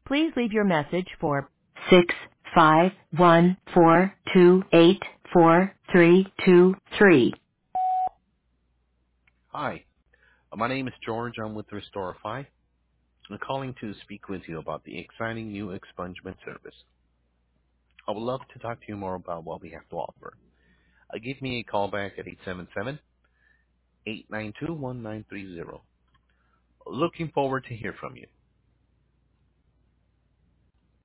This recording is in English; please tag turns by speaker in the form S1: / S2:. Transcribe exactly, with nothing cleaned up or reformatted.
S1: Please leave your message for six five one four two eight four three two three.
S2: Hi, uh, my name is George. I'm with Restorify. I'm calling to speak with you about the exciting new expungement service. I would love to talk to you more about what we have to offer. Uh, give me a call back at eight seven seven, eight nine two, one nine three zero. Looking forward to hear from you.